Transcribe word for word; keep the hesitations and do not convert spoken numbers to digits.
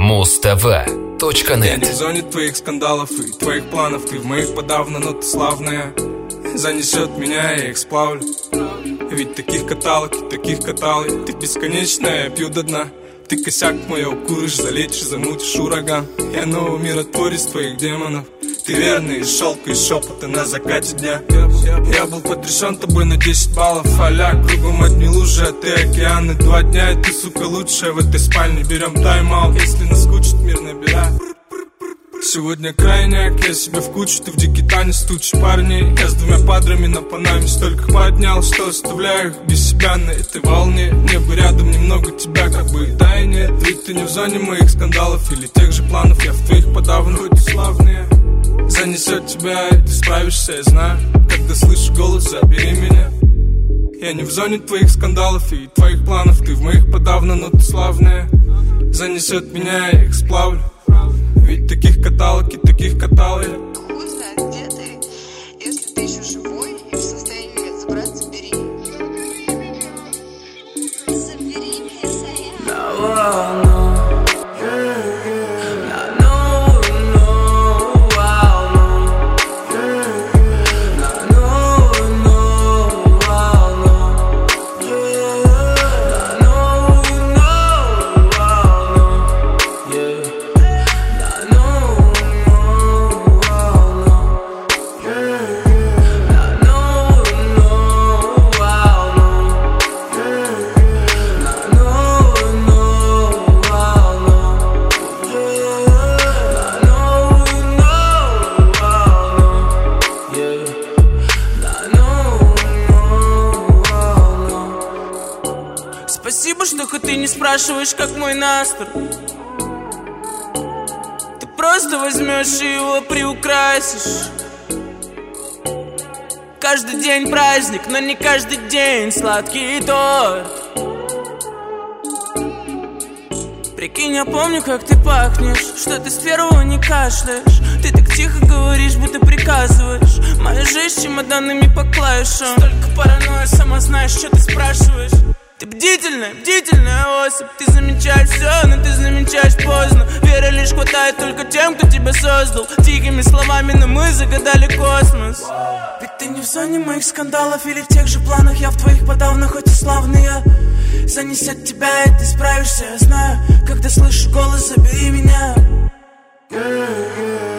муз тэ вэ точка нет. Я не в зоне твоих скандалов и твоих планов. Ты в моих подавно, но ты славная. Занесет меня, я их сплавлю. Ведь таких каталог и таких каталог. Ты бесконечная, я пью до дна. Ты косяк мой укуришь, залечишь, замутишь ураган. Я новый миротворец твоих демонов. Ты верный из шелка и шепота на закате дня. Я был потрясен тобой на десять баллов. Аля, кругом одни лужи, а ты океаны. Два дня и ты, сука, лучшая в этой спальне. Берем тайм-аут, если наскучит мир, набирай. Сегодня крайняк, я себе в кучу. Ты в дикий танец тучи парней. Я с двумя падрами на панаме столько поднял, что оставляю их без себя на этой волне. Мне бы рядом немного тебя, как бы да и нет. Ведь ты не в зоне моих скандалов или тех же планов. Я в твоих подавно, хоть и славные. Занесет тебя, и ты справишься, я знаю. Когда слышу голос, забери меня. Я не в зоне твоих скандалов и твоих планов. Ты в моих подавно, но ты славная. Занесет меня, я их сплавлю. Ведь таких каталог и таких каталог. Хуй знает, где ты. Если ты еще живой и в состоянии меня забрать, забери. Забери меня, Сая. Спасибо, что хоть ты не спрашиваешь, как мой настрой. Ты просто возьмешь и его приукрасишь. Каждый день праздник, но не каждый день сладкий торт. Прикинь, я помню, как ты пахнешь, что ты с первого не кашляешь. Ты так тихо говоришь, будто приказываешь. Моя жизнь чемоданами по клавишам. Столько паранойя, сама знаешь, что ты спрашиваешь. Ты бдительная, бдительная особь. Ты замечаешь все, но ты замечаешь поздно. Веры лишь хватает только тем, кто тебя создал. Тихими словами, но мы загадали космос. Ведь ты не в зоне моих скандалов или в тех же планах. Я в твоих подавно, хоть и славные. Занесет тебя, и ты справишься, я знаю. Когда слышу голос, забери меня.